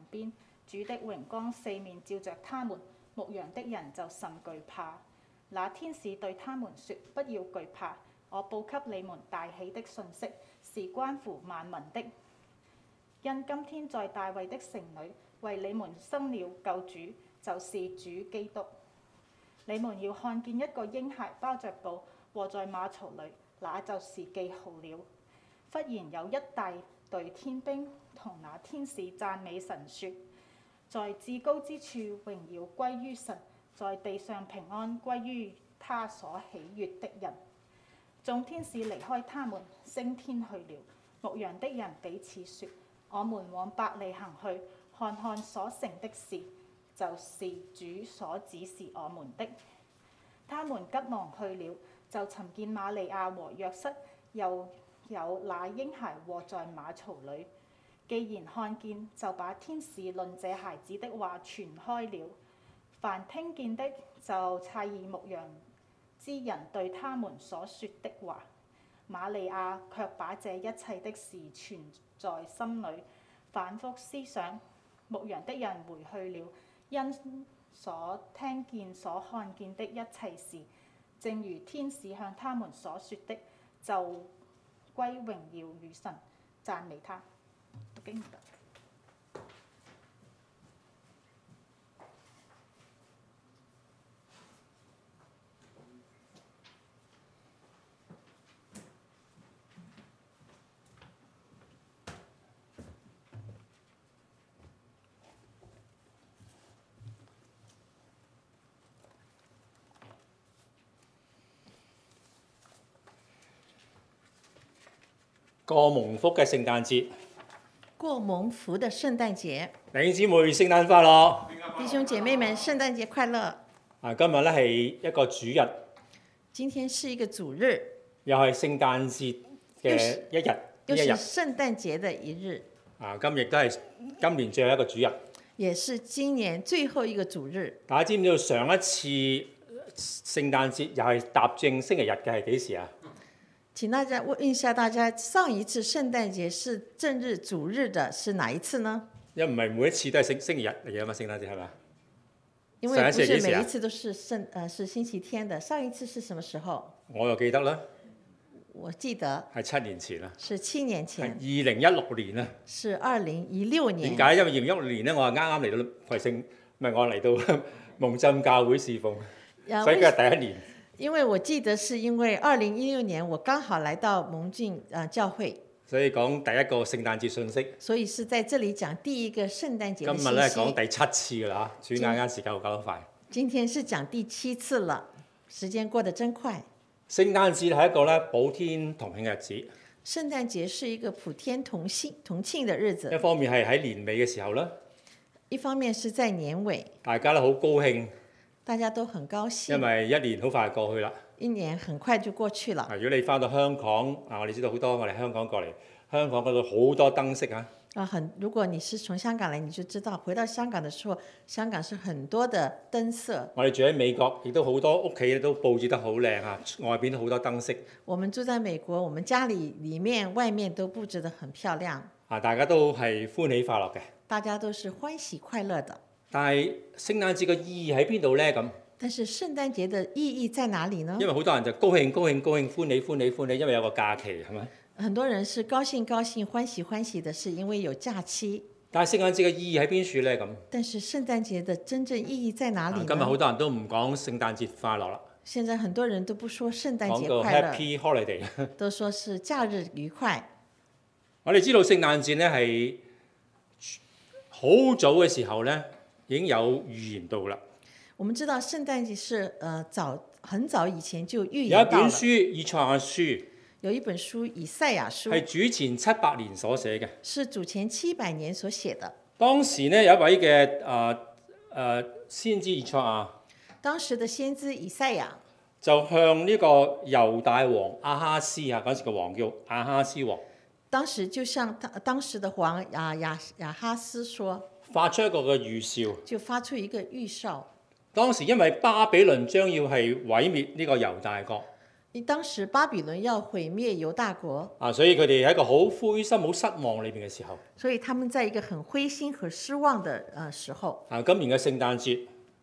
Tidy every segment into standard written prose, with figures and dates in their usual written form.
邊，主的榮光四面照着他們，牧羊的人就甚懼怕。那天使對他們說：不要懼怕，我報給你們大喜的訊息，是關乎萬民的。因今天在大衛的城裏為你們生了救主，就是主基督。你們要看見一個嬰孩包着布臥在馬槽裏，那就是記號了。忽然有一大隊天兵同那天使讚美神說：在至高之處榮耀歸於神，在地上平安歸於他所喜悅的人。眾天使離開他們，升天去了。牧羊的人彼此說：我們往伯利恆去，看看所成的事，就是主所指示我們的。他們急忙去了，就尋見瑪利亞和約瑟，又有那嬰孩臥在馬槽裏。既然看見，就把天使論這孩子的話傳開了。凡聽見的，就詫異牧羊之人對他們所說的話。瑪利亞卻把這一切的事存在心裏，反覆思想。牧羊的人回去了，因所聽見所看見的一切事，正如天使向他們所說的，就歸榮耀與神，讚美他。讀經。 過蒙福嘅聖誕節， 過蒙福的聖誕節， 弟兄姊妹聖誕快樂！ 弟兄姐妹們聖誕節快樂！ 今日咧係一個主日， 今天是一個主日， 又係聖誕節嘅一日， 又是聖誕節的一日。 今日都係今年最後一個主日， 也是今年最後一個主日。 大家知唔知道上一次聖誕節又係踏正星期日嘅係幾時啊？ 請大家問一下大家，上一次聖誕節是正日主日的是哪一次呢？ 因為唔係每一次都係星期日嚟嘅嘛，聖誕節係咪？ 因為不是每一次都是是星期天的。上一次是什麼時候？ 我又記得啦。 我記得係7年前啦。 是7年前。 係2016年啦。 是2016年。 點解？因為2016年咧，我係啱啱嚟到葵盛，唔係我嚟到蒙浸教會侍奉，所以今日第一年。 因為我記得是因為2016年我剛好來到蒙浸教會， 所以講第一個聖誕節信息。 所以是在這裡講第一個聖誕節的信息。 今日咧講第7次㗎啦，轉眼間時間會過得快。 今天是講第7次了，時間過得真快。 聖誕節係一個咧普天同慶嘅日子。 聖誕節是一個普天同慶嘅日子。 一方面係喺年尾嘅時候啦， 一方面是在年尾， 大家都好高興。 大家都很高興， 因為一年好快過去啦。 一年很快就過去了。 如果你翻到香港，我哋知道好多我哋香港過嚟，香港嗰度好多燈飾啊。 如果你是從香港來，你就知道回到香港的時候，香港是很多的燈飾。 我哋住喺美國，亦都好多屋企都佈置得好靚啊，外邊都好多燈飾。 我們住在美國，我們家裡面、外面都佈置得很漂亮。 大家都係歡喜快樂嘅。 大家都是歡喜快樂的。 但係聖誕節嘅意義喺邊度呢？咁， 但是聖誕節的意義在哪裡呢？ 因為好多人就高興、歡喜，因為有個假期，係咪？ 很多人是高興、歡喜的，是因為有假期。 但係聖誕節嘅意義喺邊處呢？咁， 但是聖誕節的真正意義在哪裡呢？ 今日好多人都唔講聖誕節快樂啦。 現在很多人都不說聖誕節快樂， 講到 Happy Holiday， 都說是假日愉快。 我哋知道聖誕節呢係好早嘅時候呢，已經有預言到啦。 我們知道聖誕節是很早以前就預言到了。有一本書以賽亞書， 有一本書以賽亞書係主前700年所寫嘅， 是主前700年所寫的。 當時呢有一位嘅先知以賽亞， 當時的先知以賽亞就向呢個猶大王亞哈斯啊，嗰時個王叫亞哈斯王， 當時就向當時的王亞哈斯說， 發出一個嘅預兆， 就發出一個預兆。 當時因為巴比倫將要係毀滅呢個猶大國， 當時巴比倫要毀滅猶大國， 所以佢哋喺一個好灰心、好失望裏邊嘅時候。 所以他們在一個很灰心和失望的時候。 今年嘅聖誕節，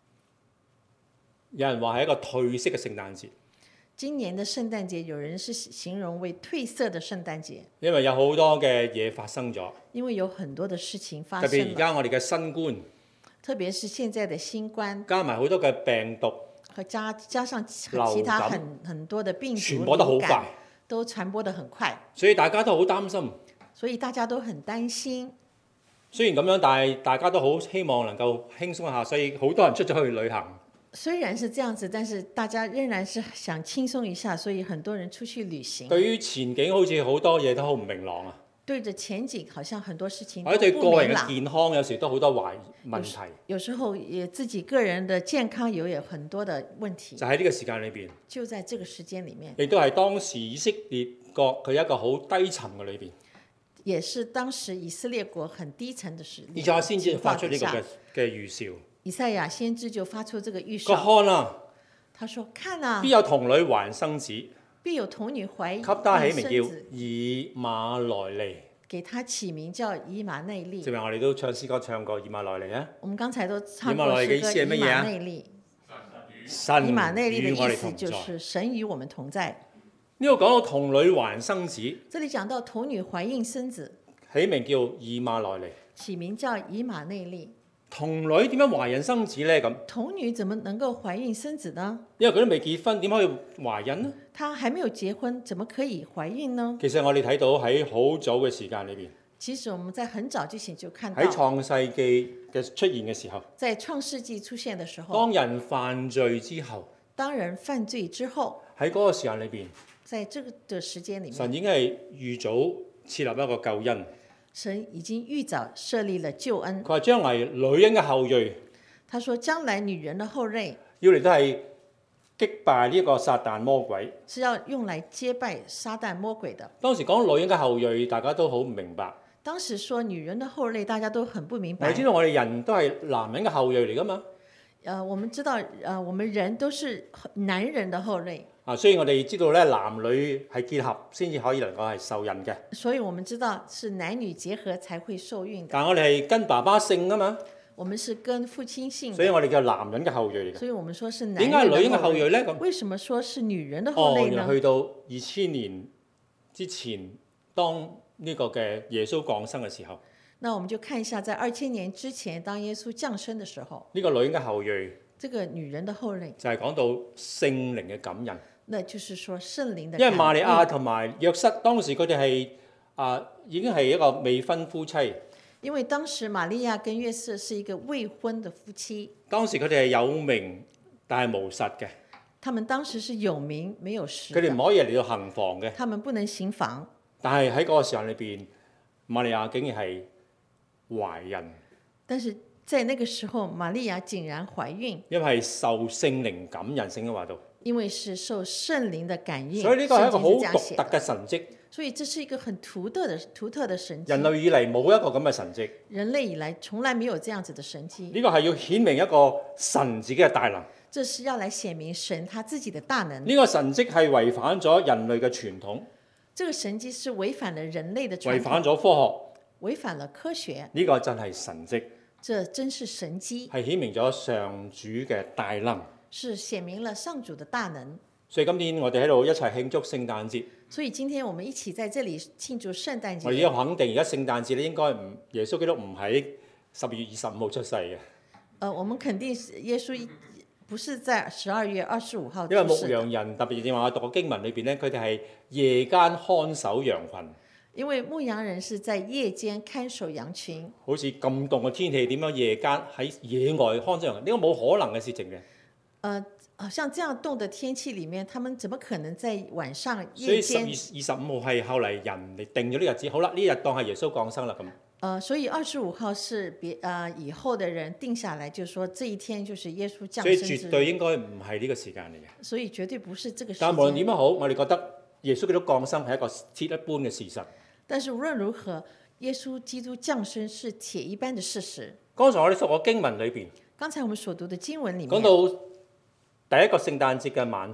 有人話係一個褪色嘅聖誕節。 今年的聖誕節，有人是形容為褪色的聖誕節， 因為有好多嘅嘢發生咗。 因為有很多的事情發特生了。 別而家我哋嘅新冠， 特別是現在的新冠， 加埋好多嘅病毒， 和加上其他很多的病毒傳播得好快， 都傳播得很快， 所以大家都好擔心。 所以大家都很擔心。 雖然咁樣，但係大家都好希望能夠輕鬆一下，所以好多人出咗去旅行。 雖然是這樣子，但是大家仍然是想輕鬆一下，所以很多人出去旅行。 對於前景好似好多嘢都好唔明朗啊！ 對着前景，好像很多事情都或者對不明朗。 個人嘅健康有時都好多問題。 有時候也自己個人的健康有很多的問題。 就喺呢個時間裏邊， 就在這個時間裡面， 亦都係當時以色列國佢一個好低沉嘅裏邊。 也是當時以色列國很低沉的時候。 以賽亞先知發出呢個嘅預兆。 以賽亞先知就發出這個預個兆。 看啊！ 他說：看啊！ 必有童女懷生子， 必有童女懷給他起名叫生子， 以馬內利。 給他起名叫以馬內利。 正話我哋都唱詩歌唱過以馬內利啊。 我們剛才都唱過以馬內利嘅意詩歌思係乜嘢啊？ 以馬內利。 神以馬內利的與我意思就哋同在。 是神與我們同在。 呢度講到童女懷生子， 這裡講到童女懷孕生子， 起名叫以馬內利。 起名叫以馬內利。 童女點樣懷孕生子呢？咁童女怎麼能夠懷孕生子呢？ 因為佢都未結婚，點可以懷孕呢？ 她還沒有結婚，怎麼可以懷孕呢？ 其實我哋睇到喺好早嘅時間裏邊， 其實我們在很早之前就看到， 喺創世記嘅出現嘅時候， 在創世紀出現的時候， 當人犯罪之後， 當人犯罪之後， 喺嗰個時間裏邊， 在這個的時間裡面， 神已經係預早設立一個救恩。 神已經預早設立了救恩。 佢話將來女人嘅後裔， 他說將來女人的後裔要嚟都係擊敗呢一個撒旦魔鬼。 是要用來擊敗撒旦魔鬼的。 當時講女人嘅後裔，大家都好唔明白。 當時說女人的後裔，大家都很不明白。 我哋知道我哋人都係男人嘅後裔嚟噶嘛？ 我們知道，我們人都是男人的後裔。 所以我哋知道咧，男女係結合先至可以能夠係受孕嘅。 所以我們知道是男女結合才會受孕的。 但係我哋係跟爸爸姓啊嘛。 我們是跟父親姓的。 所以我哋叫男人嘅後裔嚟嘅。 所以我們說是男人點解女人嘅後裔裔咧？咁為什麼說是女人的後裔呢？ 原來去到2000年之前，當呢個嘅耶穌降生嘅時候， 那我們就看一下，在2000年之前，當耶穌降生的時候， 呢個女人嘅後裔， 這個女人的後裔就係講到聖靈嘅感恩。 那就是說聖靈的感恩。 因為瑪利亞同埋約瑟當時佢哋係已經係一個未婚夫妻。 因為當時瑪利亞跟約瑟是一個未婚的夫妻。 當時佢哋係有名但係無實嘅。 他們當時是有名沒有實。 佢哋唔可以嚟到行房嘅。 他們不能行房。 但係喺嗰個時間裏邊，瑪利亞竟然係懷孕。 但是在那個時候，瑪利亞竟然懷孕。 因為係受聖靈感孕，聖經話到。 因為是受聖靈的感應， 所以呢個係一個好獨特嘅神蹟。 所以這是一個很獨特的神蹟。 人類以嚟冇一個咁嘅神蹟。 人類以來從來沒有這樣子的神蹟。 呢個係要顯明一個神自己嘅大能。 這是要來顯明神他自己的大能。 呢個神蹟係違反咗人類嘅傳統。 這個神蹟是違反了人類的傳統。 違反咗科學。 違反了科學。 呢個真係神蹟。 這真是神蹟。 係顯明咗上主嘅大能。 是顯明了上主的大能。 所以今天我哋喺度一齊慶祝聖誕節。 所以今天我們一起在這裡慶祝聖誕節。 我哋要肯定而家聖誕節咧，應該唔耶穌基督唔喺12月25號出世嘅。 我們肯定耶穌不是在12月25號出世。 因為牧羊人特別正話我讀過經文裏邊咧，佢哋係夜間看守羊群。 因為牧羊人是在夜間看守羊群。 好似咁凍嘅天氣，點樣夜間喺野外看守羊群？呢個冇可能嘅事情嘅。 像這樣凍的天氣裡面，他們怎麼可能在晚上夜間？所以10月25號係後嚟人哋定咗呢日子，好啦，呢日當係耶穌降生啦咁。 所以25號是以後的人定下來，就是說這一天就是耶穌降生之日。 所以絕對應該唔係呢個時間嚟嘅。 所以絕對不是這個時間。 但無論點樣好，我哋覺得耶穌基督降生係一個鐵一般嘅事實。 但是無論如何，耶穌基督降生是鐵一般的事實。 剛才我哋讀過經文裏邊， 剛才我們所讀的經文裡面講到第一個聖誕節嘅晚上，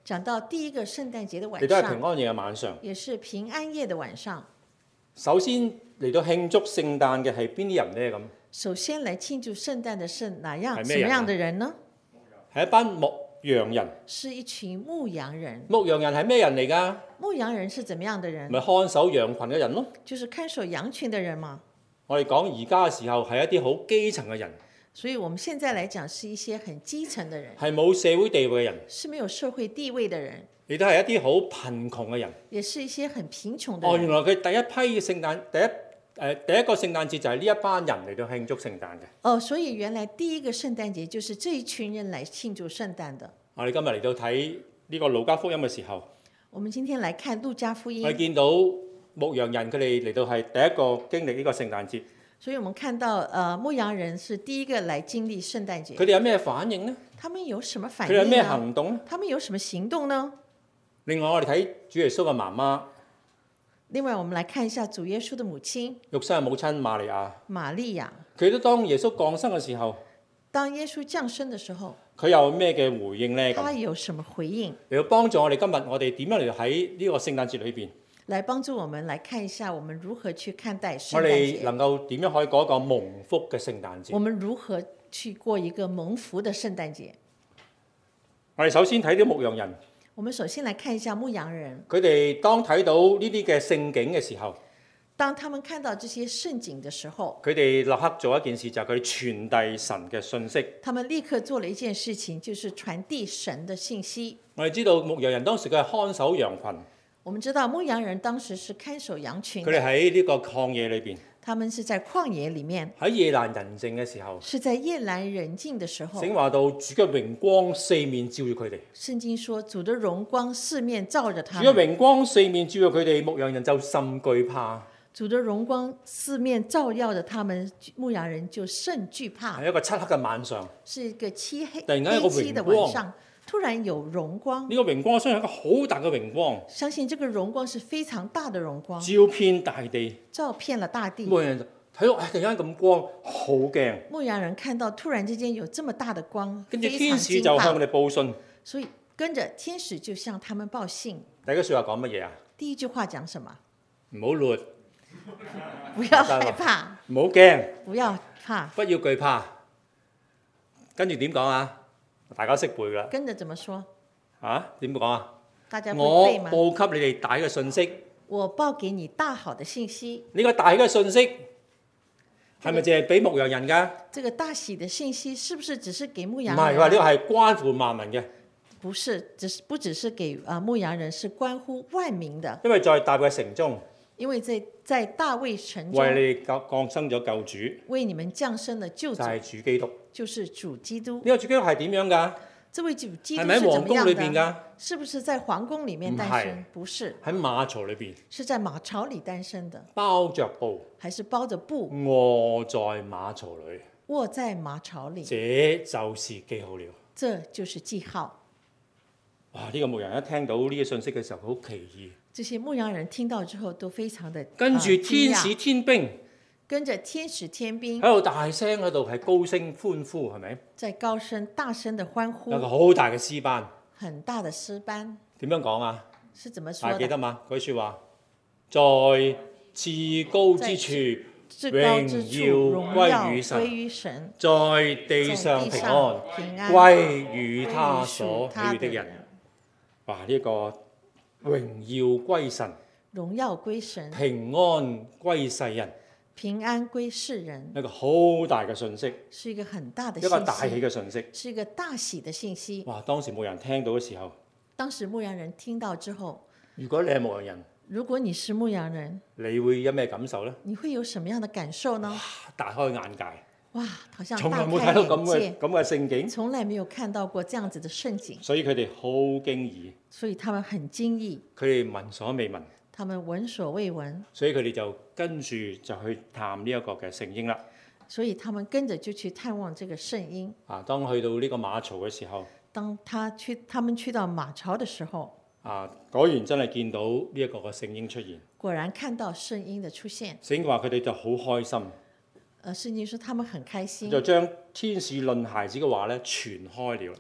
講到第一個聖誕節的晚亦都係平上， 安夜嘅晚上。 也是平安夜的晚上。 首先嚟到慶祝聖誕嘅係邊啲人呢？咁首先來慶祝聖誕的是哪樣係咩人啊什麼樣的人呢？ 係一班牧羊人。 是一群牧羊人。 牧羊人係咩人嚟㗎？ 牧羊人是怎麼樣的人？ 咪看守羊群嘅人咯。 就是看守羊群的人嘛。 我哋講而家嘅時候係一啲好基層嘅人， 所以我們現在來講是一些很基層的人， 係冇社會地位嘅人， 是沒有社會地位的人， 亦都係一啲好貧窮嘅人。 也是一些很貧窮的哦，原人。 來佢第一批嘅聖誕第一個聖誕節就係呢一班人嚟到慶祝聖誕嘅。 哦，所以原來第一個聖誕節就是這一群人來慶祝聖誕的。 我哋今日嚟到睇呢個路加福音嘅時候， 我們今天來看路加福音， 我哋見到牧羊人佢哋嚟到係第一個經歷呢個聖誕節。 所以我們看到牧羊人是第一個來經歷聖誕節。 佢哋有咩反應呢？ 他們有什麼反佢哋有咩應呢？ 行動呢？ 他們有什麼行動呢？ 另外我哋睇主耶穌嘅媽媽， 另外，我們來看一下主耶穌的母親肉身嘅母親瑪利亞， 瑪利亞。 佢都當耶穌降生嘅時候， 當耶穌降生的時候， 佢有咩嘅回應呢？ 他咁有什麼回應？ 嚟到幫助我哋今日我哋點樣嚟喺呢個聖誕節裏邊， 來幫助我們來看一下，我們如何去看待聖我誕節， 哋能夠點樣可以過一個蒙福嘅聖誕節我？們如何去過一個蒙福的聖誕節。 我哋首先睇啲牧羊人， 我們首先來看一下牧羊人， 佢哋當睇到呢啲嘅聖景嘅時候， 當他們看到這些盛景的時候， 佢哋立刻做一件事，就係佢哋傳遞神嘅信息。 他們立刻做了一件事情，就是傳遞神的信息。 我哋知道牧羊人當時佢係看守羊群， 我們知道牧羊人當時是看守羊群佢哋的， 喺呢個曠野裏邊， 他們是在曠野裡面， 喺夜闌人靜嘅時候， 是在夜闌人靜的時候。 聖經話到主嘅榮光四面照住佢哋， 聖經說主的榮光四面照着主他們， 嘅榮光四面照住佢哋，牧羊人就甚懼怕。 主的榮光四面照耀着他們，牧羊人就甚懼怕。 係一個漆黑嘅晚上， 是一個漆黑突然間有個黑漆的榮光晚上，突然有榮光。 呢個榮光相信係一個好大嘅榮光， 相信這個榮光是非常大的榮光， 照遍大地。 照遍了大地。 牧羊人就睇到，突然間咁光，好驚。 牧羊人看到突然之間有這麼大的光， 跟住非常天使驚怕， 就向佢哋報信。 所以跟着天使就向他們報信。 第一句説話講乜嘢啊？ 第一句話講什麼？ 唔好亂， 不要害怕， 唔好驚， 不要怕。 不要懼怕。跟住點講啊？大家識背㗎啦。 跟着怎麼說？ 啊？點講啊？ 大家我會背嗎？ 報給你哋大嘅信息。 我報給你大好的信息。 呢個大嘅信息係咪淨係俾牧羊人㗎？ 這個大喜的信息是不是只是給牧唔羊人啊？ 係，佢話呢個係關乎萬民嘅， 不是，不只是給牧羊人，是關乎萬民的。 因為在大衛城中因為在大衛城中為你哋降生咗救主， 為你們降生的救主就係主基督。呢就是主基督。 個主基督係點樣㗎？ 這位主基督係咪喺是怎麼皇宮裏邊樣的？ 㗎？ 是不是在皇宮裡面誕生？不是， 喺馬槽裏邊， 是在馬槽裡誕生的， 包着布， 還是包着布臥在馬槽裏。 臥在馬槽裡？ 這就是記號了。 這就是記號。 哇！呢個牧羊人一聽到呢個信息嘅時候，好奇異。 這些牧羊人聽到之後都非常的跟住天驚訝使天兵跟着天使天兵喺度大聲喺度係高聲歡呼，係咪？ 在高聲大聲的歡呼有，個好大嘅詩班， 很大的詩班。 點樣講啊？ 是怎麼大說的？ 家記得嘛？嗰句説話，在至高之處， 至高之處榮耀歸於神， 在地上平安平安歸於他所喜他悅的人。哇！呢、個榮耀歸神， 榮耀歸神， 平安歸世人， 平安歸世人， 一個好大嘅信息， 是一個很大的一信息， 個大喜嘅信息。 是一個大喜的信息。 哇！當時冇人聽到嘅時候， 當時牧羊人聽到之後， 如果你係牧羊人， 如果你是牧羊人， 你會有咩感受呢？ 你會有什麼樣的感受呢？ 大開眼界， 哇，好像從來大冇睇到咁開眼界， 嘅聖景， 從來沒有看到過這樣子的盛景， 所以佢哋好驚異， 所以他們很驚異， 佢哋聞所未聞， 他們聞所未聞， 所以佢哋就跟住就去探呢一個嘅聖經啦。 所以他們跟着就去探望這個聖嬰。 啊，當去到呢個馬槽嘅時候， 當他們去到馬槽的時候， 啊，果然真係見到呢一個嘅聖嬰出現。 果然看到聖嬰的出現。 聖經話佢哋就好開心， 聖經說他們很開心， 就將天使論孩子嘅話咧傳開了。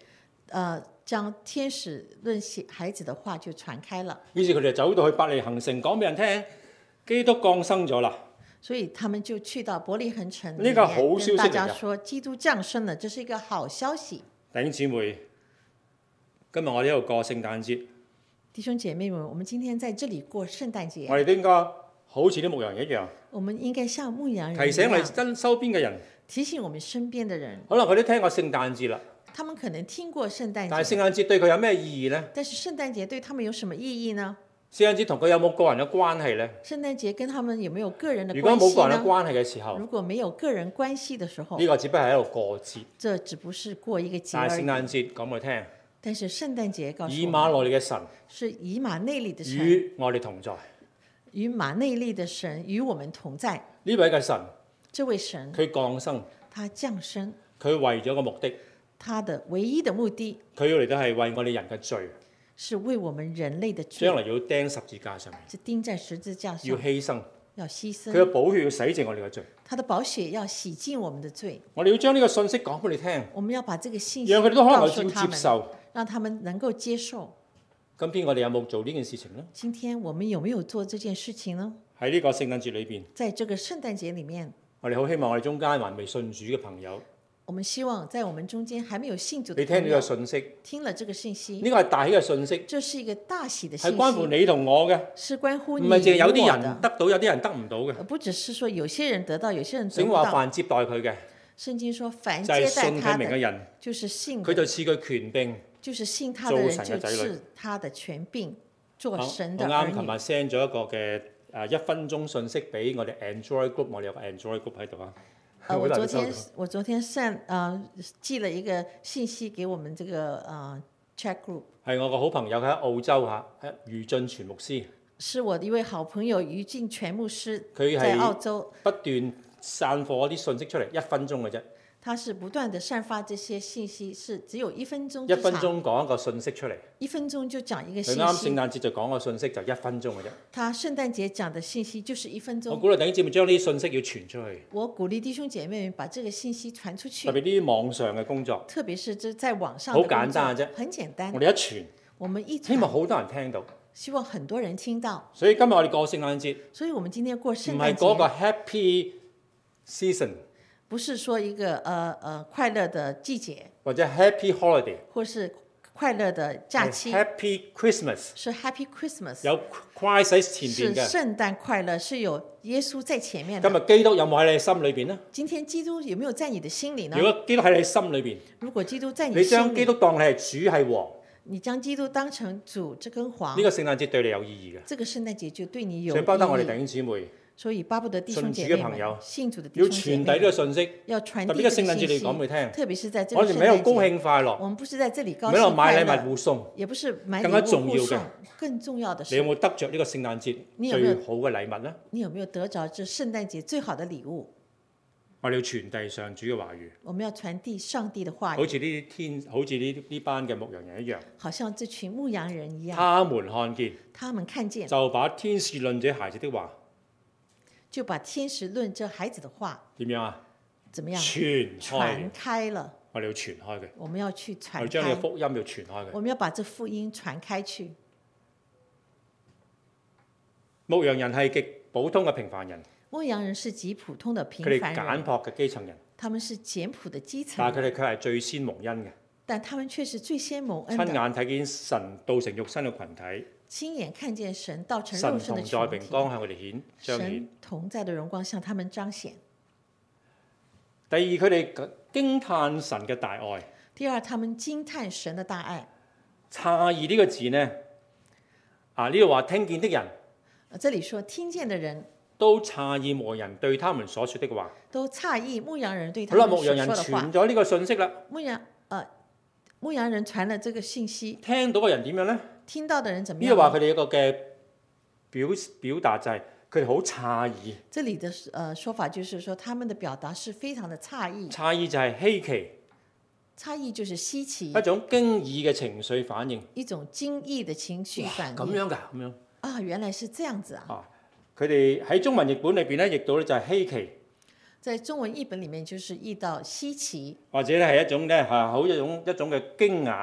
將天使論孩子的話就傳開了。 於是佢哋走到去伯利恆城，講俾人聽，基督降生咗啦。 所以他們就去到伯利恆城裡呢個好消息面，跟大家嚟㗎說基督降生了，這是一個好消息。 弟兄姊妹，今日我哋喺度過聖誕節， 弟兄姐妹們，我們今天在這裡過聖誕節， 我哋都應該好似啲牧羊人一樣， 我們應該像牧羊人提醒我哋一樣， 身周邊嘅人。 提醒我們身邊的人， 可能佢都聽過聖誕節啦， 他們可能聽過聖誕節， 但係聖誕節對佢有咩意義呢？ 但是聖誕節對他們有什麼意義呢？ 聖誕節同佢有冇個人嘅關係呢？ 聖誕節跟他們有沒有個人的如果關係呢？ 冇個人嘅關係嘅時候， 如果沒有個人關係的時候， 呢個只不過係一個過節。 這只不是過一個節但係而已。 聖誕節講俾我聽， 但是聖誕節告以訴我們， 馬內利嘅神是以馬內利的神， 與我哋同在。 與馬內利的神與我們同在。 呢位嘅神， 這位神， 佢降生， 他降生， 佢為咗個目的， 他的唯一的目的佢要嚟到係為我哋人嘅罪， 是為我們人類的罪將，來要釘十字架上面， 是釘在十字架要上， 犧牲。 要犧佢嘅牲， 寶血要洗淨我哋嘅罪。 他的寶血要洗淨我們的罪。 我哋要將呢個信息講俾你聽， 我們要把這個信息讓佢哋都可能告要訴他們， 接受。 讓他們能夠接受。 今天我哋有冇做呢件事情呢？ 今天我們有沒有做這件事情呢？ 喺呢個聖誕節裏邊， 在這個聖誕節裡面， 我哋好希望我哋中間還未信主嘅朋友， 我們希望在我們中間還沒有信主的你聽呢個朋友信息， 聽了這個信息， 呢個係大喜嘅信息， 這是一個大喜的信息， 係關乎你同我嘅， 是關乎唔你係淨係有啲與我的人得到，有啲人得唔到嘅。 不只是說有些人得到，有些人得聖不到。 話凡接待佢嘅， 聖經說，凡就係接待信他的， 佢名嘅人， 就是信的， 佢就賜佢權柄。 就是信他的人就做神嘅仔女賜他的權柄，做我神的兒啱琴日女。 send 咗一個嘅1分鐘信息俾我哋 Android group，我哋有個 Android group 喺度啊。 我好難收到我昨天寄了一個信息給我們這個chat group， 係我個好朋友佢喺澳洲嚇，余進全牧師， 是我的一位好朋友余敬全牧師， 佢在澳係洲， 不斷散播啲信息出嚟，1分鐘嘅啫， 他是不斷的散發這些信息，是只有1分鐘 1 之分長， 鐘講一個信息出嚟。 1分鐘就講一個佢信息啱聖。誕節就講個信息就1分鐘嘅啫。 他聖誕節講的信息就是1分鐘。 我鼓勵弟兄姊妹將呢啲信息要傳出去， 我鼓勵弟兄姐妹們把這個信息傳出去特，別呢啲網上嘅工作， 特別是這在網上好的工作簡單嘅啫。 很簡單我。哋一傳， 我們一希望傳， 好多人聽到。 希望很多人聽到。 所以今日我哋過聖誕節， 所以我們今天過聖唔誕係嗰個節， Happy Season 不是說一個快樂的季節， 或者 Happy Holiday， 或是快樂的假期， 係 Happy Christmas， 是 Happy Christmas， 有 Christ 喺前是邊嘅。 聖誕快樂，是有耶穌在前面今的。 日基督有冇喺你心裏邊呢？ 今天基督有沒有在你的心裡呢如？果基督喺你心裏邊， 如果基督在你你心將基督裡， 當你係主係王， 你將基督當成主，這根黃呢，個聖誕節對你有意義嘅。 這個聖誕節就對你有意所以包得我哋弟義。 兄姊妹所以巴不得弟兄姐信主嘅妹們朋友信主的弟要兄姐傳遞呢個妹們信息， 要傳遞特別呢個聖誕節你這個信息， 講俾佢聽。 特別是在這我哋唔係喺個聖誕節， 度高興快樂， 我們不是在這裡高唔係喺度興快樂， 買禮物互送。 也不是買更加禮物重要嘅互送，更重要的是， 你有冇得着呢個聖誕節你有沒有最好嘅禮物呢？ 你有沒有得着這聖誕節最好的禮物？ 我哋要傳遞上主嘅話語， 我們要傳遞上帝的話語， 好似好似呢班嘅牧羊人一樣， 好像這群牧羊人一樣， 他們看見他們看見就把天使論這孩子的話就把天使論這孩子的話點樣啊？ 怎麼樣傳開傳，開了？ 我哋要傳開嘅， 我們要去傳我哋將呢個開， 福音要傳開嘅。 我們要把這福音傳開去。 牧羊人係極普通嘅平凡人， 牧羊人是極普通的平佢哋凡人， 簡樸嘅基層人， 他們是簡樸的基層但係佢人， 哋卻係最先蒙恩嘅， 但他們卻是最先蒙恩親的， 眼睇見神道成肉身嘅群體， 親眼看見神道成肉身的神同在群體， 榮光向佢哋彰顯神。同在的榮光向他們彰顯。 第二，佢哋驚嘆神嘅大愛。 第二，他們驚嘆神的大愛。 詫異呢個字呢，呢度話聽見的人這裡說聽見的人都詫異牧羊人對他們所說的話。 都詫異牧羊人對好啦， 他們所牧羊人說的話傳。咗呢個信息啦， 牧羊人傳了這個信息， 聽到嘅人點樣呢？ 聽到的人怎麼呢度話樣呢？ 佢哋一個嘅表達就係佢哋好詫異， 這裡的說法就是說，他們的表達是非常的詫異， 詫異就係稀奇， 詫異就是稀奇一，種驚異嘅情緒反應。 一種驚異的情緒反應。 咁樣㗎，咁樣啊，原來是這樣子啊！ 啊！佢哋喺中文譯本裏邊咧，譯到咧就係稀奇， 在中文譯本裡面就是譯到稀奇， 或者咧係一種咧好一種嘅驚訝。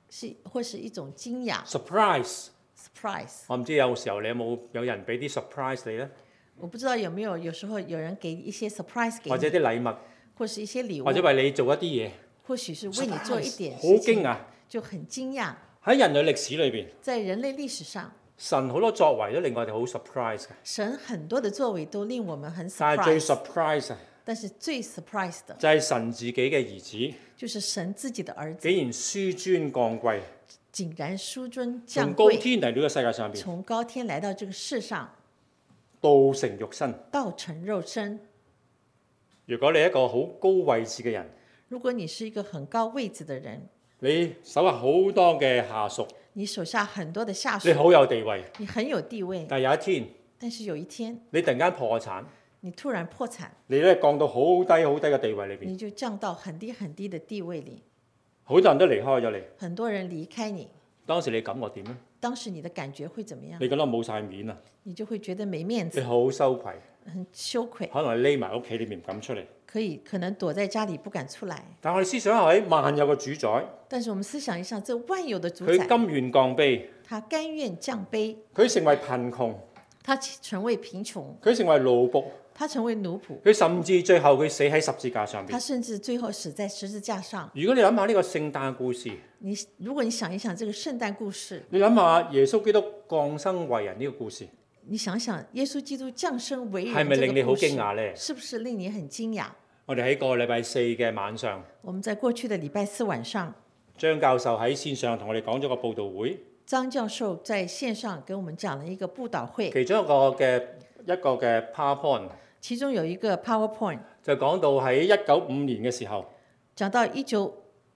或是一種驚訝 surprise。 surprise。 我唔知有時候你有人俾啲 surprise 你咧， 我不知道有時候有人給一些 surprise 給或者你， 啲禮物， 或是一些禮或者物， 為你做一啲嘢， 或許是為你做一點好事情， 驚訝。 就很驚訝。 喺人類歷史裏邊， 在人類歷史上， 神好多作為都令我哋好 surprise 嘅。 神很多的作為都令我們很但係最 surprise， surprise 但是最 surprise 的就係神自己嘅兒子， 就是神自己的兒子竟然紆尊降貴， 竟然紆尊從降貴， 高天嚟到呢個世界上邊， 從高天來到這個世上， 道成肉身。 道成肉身。 如果你係一個好高位置嘅人， 如果你是一個很高位置的人， 你手下好多嘅下屬， 你手下很多的下屬， 你好有地位， 你很有地位， 但係有一天但是有一天你突然間破產， 你突然破產， 你咧降到好低好低嘅地位裏邊， 你就降到很低很低的地位裡， 好多人都離開咗你。 很多人離開你， 當時你感覺點咧？ 當時你的感覺會怎麼樣？ 你覺得冇晒面啊？ 你就會覺得沒面你子， 好羞愧， 很羞愧， 可能你匿埋屋企裏面唔敢出嚟。 可能躲在家裡不敢出來。 但我哋思想下喺萬有嘅主宰， 但是我們思想一下，這萬有的主佢宰， 甘願降卑， 他甘願降卑， 佢成為貧窮， 他成為貧窮， 佢成為奴僕， 他成為奴僕， 佢甚至最後佢死喺十字架上邊。 他甚至最後死在十字架上。 如果你諗下呢個聖誕故事， 如果你想一想這個聖誕故事， 你諗下耶穌基督降生為人呢個故事， 你想想耶穌基督降生為人係咪令你好驚這個故訝呢？ 事，是不是令你很驚訝？ 我哋喺個禮拜四嘅晚上， 我們在過去的禮拜四晚上， 張教授喺線上同我哋講咗個佈道會， 張教授在線上給我們講了一個佈道會， 其中一個嘅 PowerPoint 其中有一個 PowerPoint 就講到喺1955年嘅時候講到1955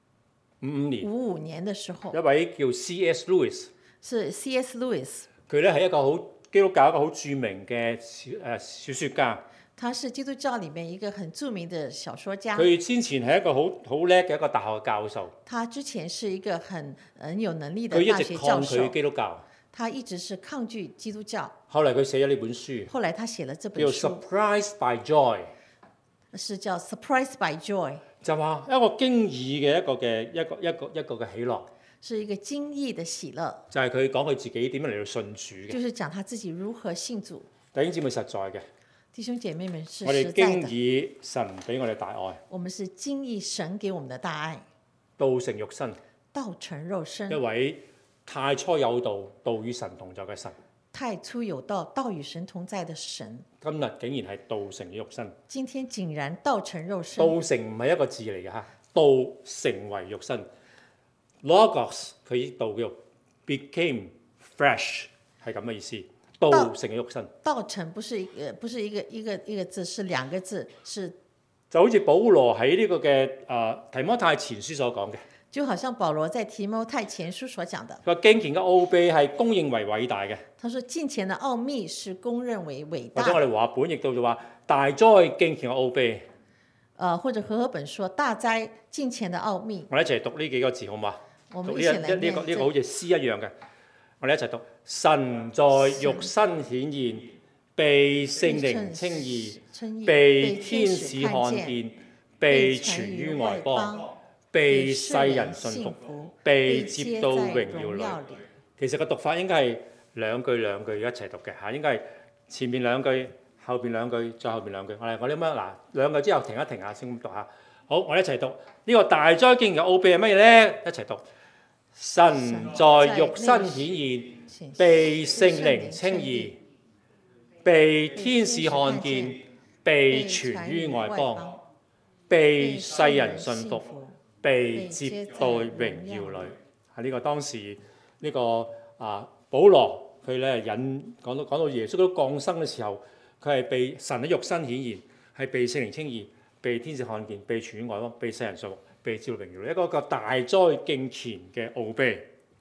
，55年年的時候一，位叫 C.S. Lewis， 是 C.S. Lewis， 佢咧係一個好基督教一個好著名嘅小説家。 他是基督教裡面一個很著名的小說家。 佢先前係一個好叻嘅一個大學教授， 他之前是一個很有能力的佢一大學教直抗拒授， 基督教。 他一直是抗拒基督教。 後嚟佢寫咗呢本書， 後來他寫了這本叫書， Surprised by Joy， 是叫《Surprised by Joy》， 就話一個驚異嘅一個嘅喜樂， 是一個驚異的喜樂， 就係佢講佢自己點樣嚟到信主嘅。 就是講他自己如何信主。 弟兄姊妹實在嘅， 弟兄姐妹們是我哋實在經的， 以神俾我哋大愛， 我們是經歷神給我們的大愛， 道成肉身， 道成肉身一，位太初有道，道與神同在嘅神， 太初有道，道與神同在的神， 今日竟然係道成肉身。 今天竟然道成肉身。 道成唔係一個字嚟嘅嚇，道成為肉身。Logos 佢道叫 became flesh 係咁嘅意思，道成肉身。 道成不是一個字，是兩個字，是就好似保羅喺呢個嘅提摩太前書所講嘅， 就好像保羅在提摩太前書所講的， 佢話敬虔嘅奧秘係公認為偉大嘅， 他說敬虔的奧秘是公認為偉大或者我哋和合本譯到就話大哉敬虔嘅奧秘。 或者和合本說大哉敬虔的奧秘。 我哋一齊讀呢幾個字好嘛？讀我們一起來念呢個好似詩一樣嘅，我哋一齊讀：神在肉身顯現，被聖靈稱義，被天使看見，被傳於外邦，被世人信服，被接到榮耀裏。其實個讀法應該係兩句一齊讀嘅嚇，應該係前面兩句，後邊兩句，再後邊兩句。我哋咁樣嗱，兩句之後停一停下先讀下。好，我哋一齊讀呢個大哉敬虔嘅奧秘係乜嘢咧？一齊讀：神在肉身顯現，被聖靈稱義，被天使看見，被傳於外邦，被世人信服，被接到榮耀裏。係呢個當時呢個保羅佢咧講到耶穌都降生嘅時候，佢係被神喺肉身顯現，係被聖靈稱義，被天使看見，被傳於外邦，被世人信服，被接到榮耀裏。一個大哉敬虔嘅奧秘。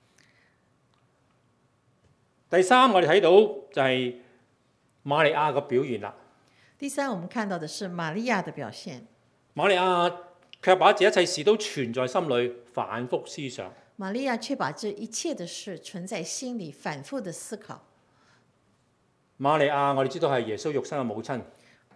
第三，我哋睇到就係瑪利亞嘅表現啦。 第三，我們看到的是瑪利亞的表現。 瑪利亞卻把這一切事都存在心裏，反覆思想。 瑪利亞卻把這一切的事存在心裏，反覆的思考。 瑪利亞，我哋知道係耶穌肉身嘅母親。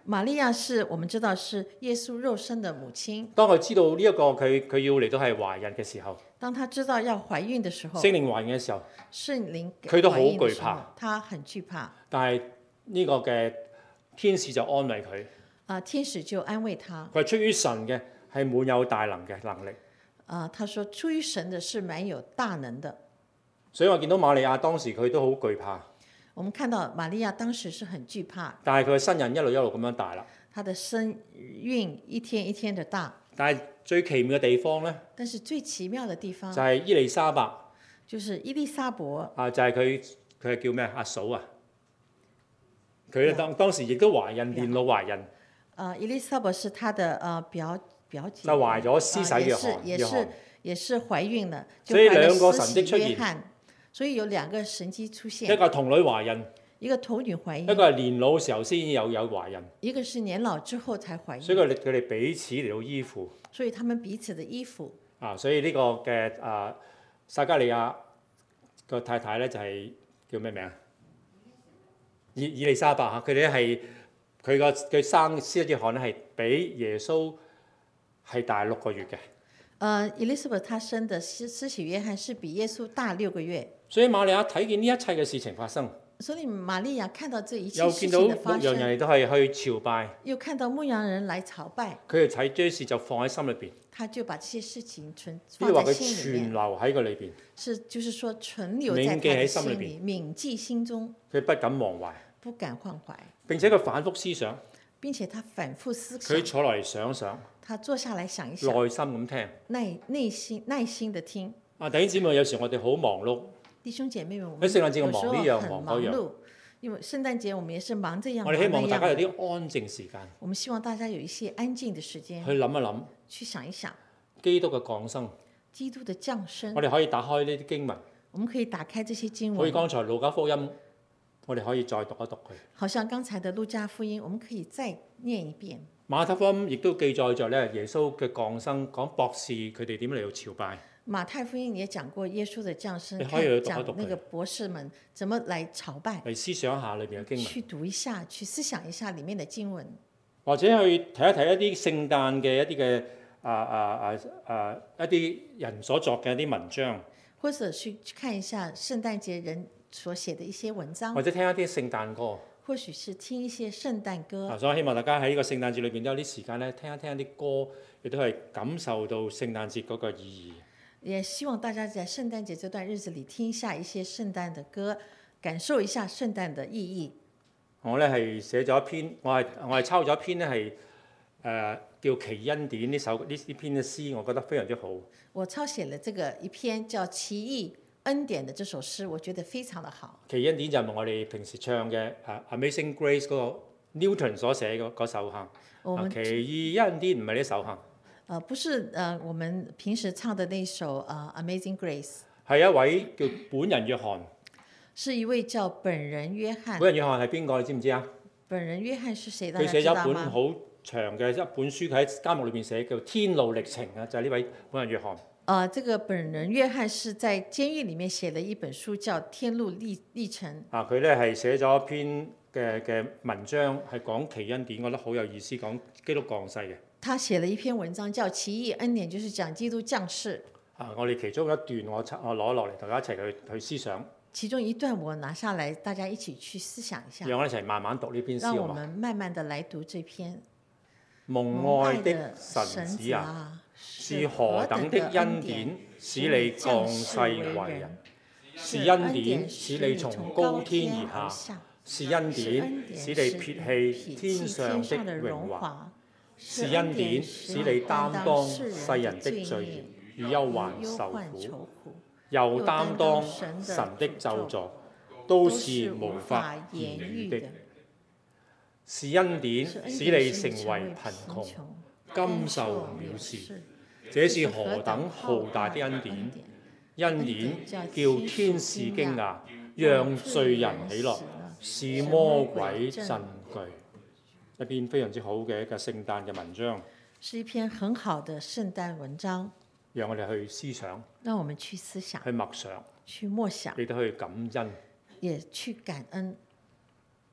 瑪利亞是我們知道是耶穌肉身的母親。 當佢知道呢一個佢要嚟到係懷孕嘅時候， 當他知道要懷孕的時候， 聖靈懷孕嘅時候， 聖靈佢都好懷孕的懼怕時候，他很懼怕。 但係呢個嘅天使就安慰佢。 天使就安慰他。 佢係出於神嘅，係滿有大能嘅能力。 他說出於神的是滿有大能的。 所以我見到瑪利亞當時佢都好懼怕。 我們看到瑪利亞當時是很懼怕， 但係佢嘅身孕一路咁樣大啦。 她的身孕一天一天的大。 但係最奇妙嘅地方咧， 但是最奇妙的地方就係伊麗莎白， 就是伊麗莎伯。 就係佢係叫咩阿嫂啊？佢當時亦都懷孕，年老懷孕。 伊麗莎伯是她的表姐， 就懷咗施洗約翰， 也是懷孕了， 所以兩個神蹟出現。 所以有兩個神蹟出現， 一個童女懷孕， 一個童女懷孕， 一個係年老時候先有懷孕， 一個是年老之後才懷孕。 所以佢哋彼此嚟到依附。 所以他們彼此的依附。 所以呢個嘅撒加利亞個太太咧就係叫咩名啊？以利沙伯嚇，佢哋係佢生施洗約翰咧係比耶穌係大6個月嘅。 Elizabeth 她生的施洗約翰是比耶穌大6個月。 所以瑪利亞睇見呢一切嘅事情發生， 所以瑪利亞看到這一切又見到事情的發牧羊人亦都係去朝拜， 又看到牧羊人來朝拜， 佢哋睇這事就放喺心裏邊。 他就把這些事情呢話佢放在心裡面， 存留喺個裏邊， 就是說存留在他的心裡，銘記心中， 佢不敢忘懷， 不敢忘懷， 並且佢反覆思想， 並且他反覆思想， 佢坐落嚟想想， 他坐下來想一想， 耐心咁聽， 耐心的聽。 弟兄姊妹，有時我哋好忙碌， 弟兄姐妹們，我喺聖誕節我有時候忙呢樣很忙嗰樣， 忙碌，因為聖誕節我們也是忙這樣我哋希望大家有忙那樣。 啲安靜時間我們希望大家有一些安靜的時間去諗一諗去想一想基督嘅降生。 基督的降生我。哋可以打開呢啲經文， 我們可以打開這些經文， 好似剛才路加福音，我哋可以再讀一讀佢。 好像剛才的路加福音，我們可以再念一遍。 馬太福音亦都記載着咧耶穌嘅降生，講博士佢哋點嚟到朝拜。 馬太福音也講過耶穌的降生， 你可以去讀一讀講那個博士們怎麼來朝拜， 嚟思想下裏邊嘅經文， 去讀一下，去思想一下裡面的經文， 或者去睇一睇一啲聖誕嘅一啲嘅一啲人所作嘅一啲文章， 或者去看一下聖誕節人所寫的一些文章， 或者聽一啲聖誕歌。 或許是聽一些聖誕歌。 所以希望大家喺呢個聖誕節裏邊都有啲時間咧，聽一聽一啲歌，亦都係感受到聖誕節嗰個意義。 也希望大家在聖誕節這段日子裡聽一下一些聖誕的歌，感受一下聖誕的意義。 我咧係寫咗一篇，我係抄咗一篇咧係叫《奇恩典》呢篇嘅詩，我覺得非常之好。 我抄寫了這個一篇叫《奇異恩典》的這首詩，我覺得非常的好。 奇恩典就係我哋平時唱嘅Amazing Grace 嗰個 Newton 所寫嗰首行。奇異恩典唔係呢首行。 不是我們平時唱的那首Amazing Grace。 係一位叫本人約翰。 是一位叫本人約翰。 本人約翰係邊個？你知唔知啊？ 本人約翰是誰？ 佢寫咗一本好長嘅一本書，佢喺監獄裏邊寫，叫《天路歷程》啊，就係呢位本人約翰。 這個本人約翰是在監獄裡面寫了一本書，叫《天路歷程》。 佢咧係寫咗一篇嘅文章，係講奇恩典，我覺得好有意思，講基督降世嘅。 他寫了一篇文章叫《奇異恩典》，就是講基督降世。 我哋其中一段我攞落嚟，大家一齊去思想。 其中一段我拿下來，大家一起去思想一下。 讓我哋一齊慢慢讀呢篇詩。 讓我們慢慢地來讀這篇。 蒙愛的神子啊，是何等的恩典，使你降世為人；是恩典，使你從高天而下；是恩典，使你撇棄天上的榮華；是恩典，使你擔當世人的罪孽與憂患受苦，又擔當神的咒詛，都是無法言喻的。是恩典，使你成為貧窮，甘受藐視。這是何等浩大的恩典！恩典叫天使驚訝，讓罪人喜樂，使魔鬼震懼。一篇非常之好嘅一個聖誕嘅文章。 是一篇很好的聖誕文章。 讓我哋去思想， 讓我們去思想， 去默想， 去默想， 亦都去感恩， 也去感恩。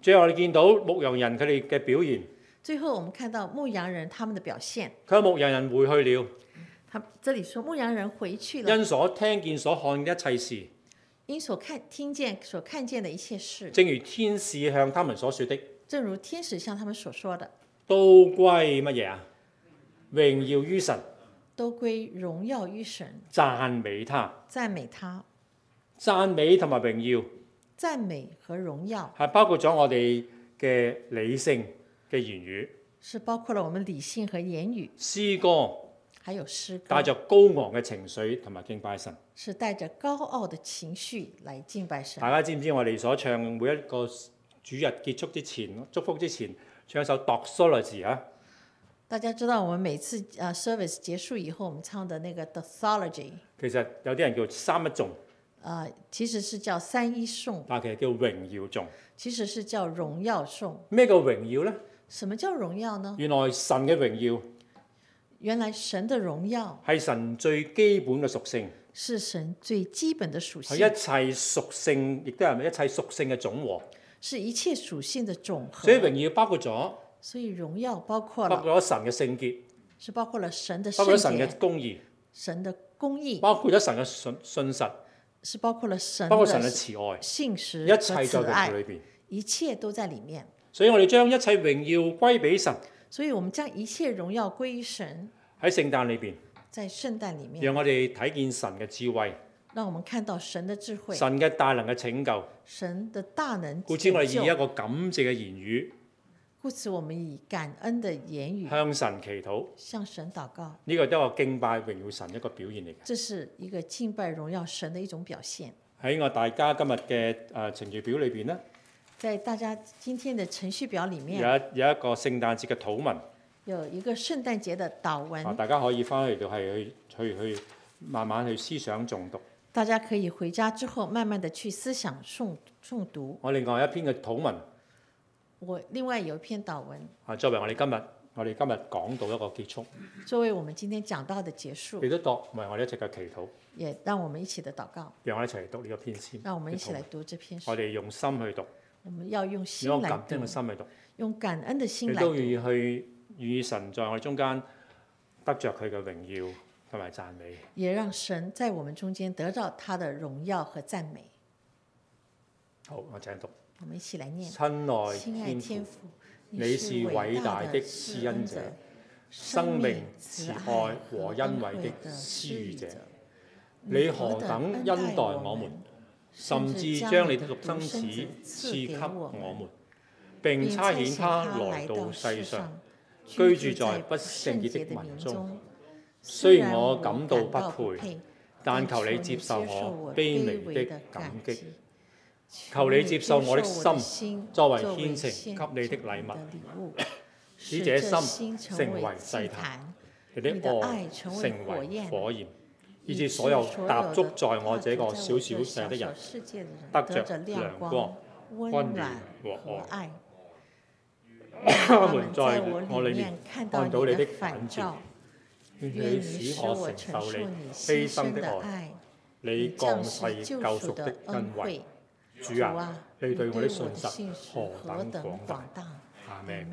最後我哋見到牧羊人佢哋嘅表現， 最後我們看到牧羊人他們的表現。 佢話牧羊人回去了， 他這裡說牧羊人回去了， 因所聽見所看的一切事， 因所聽見所看見的一切事， 正如天使向他們所說的， 正如天使向他們所說的， 都歸乜嘢啊？榮耀於神， 都歸榮耀於神， 讚美他， 讚美他， 讚美同埋榮耀讚美和榮耀係包括咗我哋嘅理性嘅言語、 是包括了我們理性和言語， 詩歌， 還有詩歌， 帶着高昂嘅情緒同埋敬拜神。 是帶着高傲的情緒來敬拜神。 大家知唔知我哋所唱每一個主日結束之前、祝福之前，唱一首 Doxology 啊？ 大家知道我們每次service 結束以後，我們唱的那個 Doxology， 其實有啲人叫三一頌， 其實是叫三一頌， 但其實叫榮耀頌。 其實是叫榮耀頌。 咩叫榮耀呢？ 什麼叫榮耀呢？ 原來神嘅榮耀原來神的榮耀係神最基本嘅屬性， 是神最基本的屬性， 係一切屬性，亦都係一切屬性嘅總和。 是一切屬性的總和。 所以榮耀包括咗， 所以榮耀包括咗神嘅聖潔， 是包括了神的聖包括咗神嘅潔， 公義， 神的公義， 包括咗神嘅信實， 是包括了神包括神嘅的慈愛， 信實一切在榮和慈愛耀裏邊。 一切都在裡面。 所以我哋將一切榮耀歸俾神。 所以我們將一切榮耀歸於神。 喺聖誕裏邊， 在聖誕裡面， 讓我哋睇見神嘅智慧， 讓我們看到神的智慧， 神嘅大能嘅拯救。 神的大能故此，我哋以拯救。 一個感謝嘅言語故此，我們以感恩的言語向神祈禱， 向神禱告。 呢個都係一個敬拜榮耀神一個表現嚟嘅。 這是一個敬拜榮耀神的一種表現。 喺我大家今日嘅程序表裏邊呢， 在大家今天的程序表裡面， 有一個聖誕節嘅禱文， 有一個聖誕節的禱文， 大家可以翻去度係去慢慢去思想誦讀。 大家可以回家之後慢慢的去思想誦讀。 我另外一篇嘅禱文， 我另外有一篇禱文， 作為我哋今日講到一個結束， 作為我們今天講到的結束， 亦都當為我哋一齊嘅祈禱， 也讓我們一起的禱告， 讓我哋一齊嚟讀呢個篇先。 讓我們一起來讀這篇我詩。 哋用心去讀， 我們要用心來用感恩嘅讀， 心去讀， 用感恩的心來亦都願讀， 意願意神在我哋中間得着佢嘅榮耀同埋讚美。 也讓神在我們中間得到他的榮耀和讚美。 好，我請讀。 我們一起來念。 親愛親愛天父， 天父， 你是偉大的施恩者，生命、慈愛和恩惠的施予者。你何等恩待我們，甚至將你的獨生子賜給我們，並差遣他來到世上，居住在不聖潔的民中。雖然我感到不配，但求你接受我卑微的感激。求你接受我的心作為獻呈給你的禮物，使這心成為祭壇，你的愛成為火焰，以致所有踏足在我這個小小世的人得着亮光、溫暖和愛。他們在我裏面看到你的反照，願你使我承受你犧牲的愛，你降世救贖的恩惠。主啊，你對我的信實何等廣大！阿們。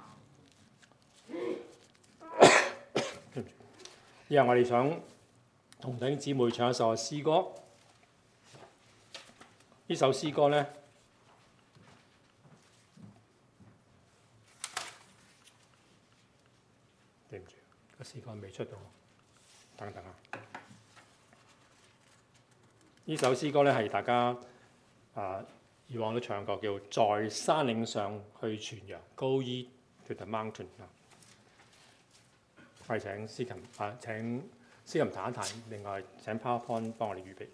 以後我哋想同弟兄姊妹唱一首詩歌。呢首詩歌呢，對唔住，個詩歌未出到，等等啊！呢首詩歌呢，係大家以往都唱過，叫在山嶺上去傳揚 ，Go ye to the mountain 啊！我哋請司琴請司琴彈一彈，另外請 PowerPoint 幫我哋預備。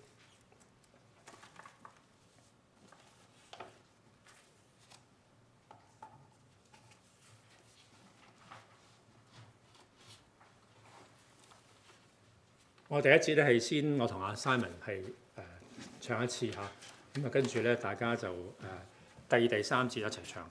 我第一節咧係先，我同阿 Simon 係唱一次嚇。咁啊，跟住咧，大家就第二、第三節一齊唱嘅。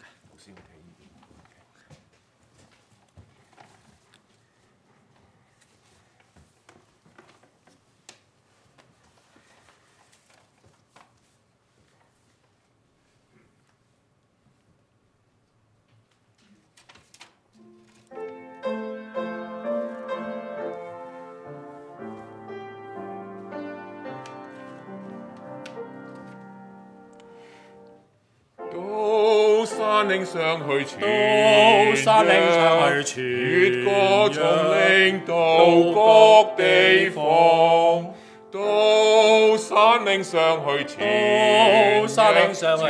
山嶺上去傳到山嶺上去傳越過松嶺到各地方，到山嶺上去傳到山嶺上去